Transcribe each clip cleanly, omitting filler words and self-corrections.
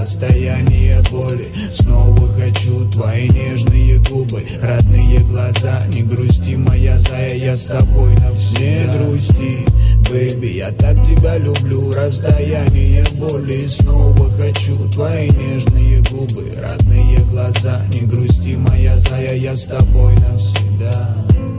расстояние боли. Снова хочу твои нежные губы, родные глаза. Не грусти, моя зая, я с тобой навсегда. Не грусти, бэйби, я так тебя люблю. Расстояние боли. Снова хочу твои нежные губы, родные глаза. Не грусти, моя зая, я с тобой навсегда.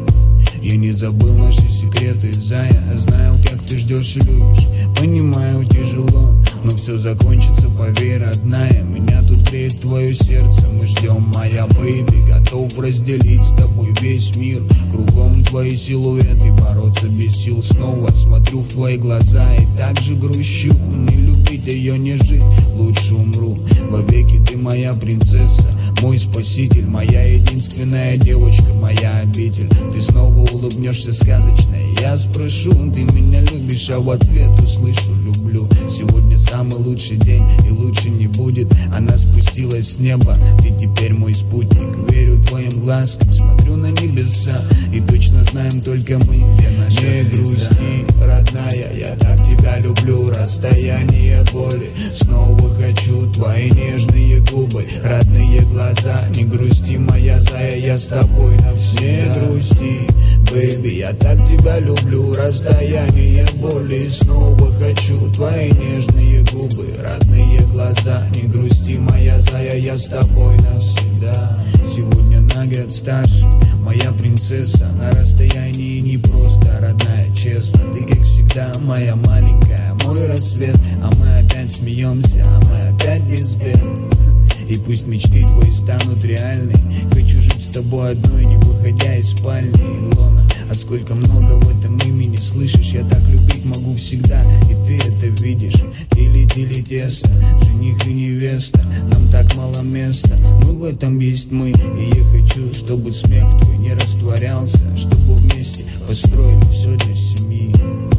Я не забыл наши секреты, зая. Знаю, как ты ждешь и любишь. Понимаю, тяжело, но все закончится, поверь, родная. Меня тут греет твое сердце. Мы ждем, моя бэйби. Готов разделить с тобой весь мир. Кругом твои силуэты, бороться без сил снова. Смотрю в твои глаза и так же грущу. Не любить ее, не жить, лучше умру. Вовеки ты моя принцесса, мой спаситель, моя единственная девочка, моя обитель. Ты снова улыбнешься сказочно, я спрошу, ты меня любишь, а в ответ услышу: люблю. Сегодня самый лучший день, и лучше не будет. Она спустилась с неба, ты теперь мой спутник. Верю твоим глазкам, смотрю на небеса, и точно знаем только мы, где наша звезда. Не грусти, родная, я так тебя люблю. Расстояние боли. Снова хочу твои нежные губы, родные глаза. Не грусти, моя зая, я с тобой навсегда. Не грусти, бэйби, я так тебя люблю. Расстояние боли. Снова хочу твои нежные губы, родные глаза. Не грусти, моя зая, я с тобой навсегда. Сегодня на год старше, моя принцесса. На расстоянии не просто, родная, честно. Ты как всегда моя маленькая, мой рассвет. А мы опять смеемся, а мы опять без бед. И пусть мечты твои станут реальны. Хочу жить с тобой одной, не выходя из спальни, Илона. А сколько много в этом имени, слышишь? Я так любить могу всегда, и ты это видишь. Тили-тили тесто, жених и невеста. Нам так мало места, мы в этом есть мы. И я хочу, чтобы смех твой не растворялся, чтобы вместе построили все для семьи.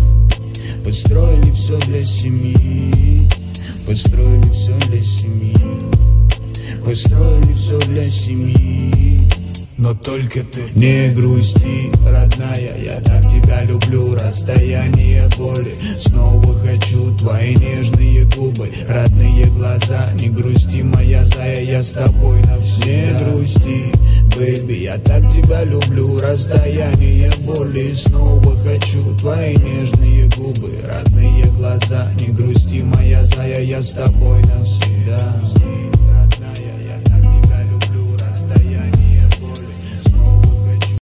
Построили все для семьи. Построили все для семьи. Построили все для семьи. Но только ты не грусти, родная, я так тебя люблю. Расстояние боли. Снова хочу твои нежные губы, родные глаза. Не грусти, моя зая, я с тобой навсегда. Не грусти, бэйби, я так тебя люблю. Расстояние боли. Снова хочу твои нежные губы, родные глаза. Не грусти, моя зая, я с тобой навсегда.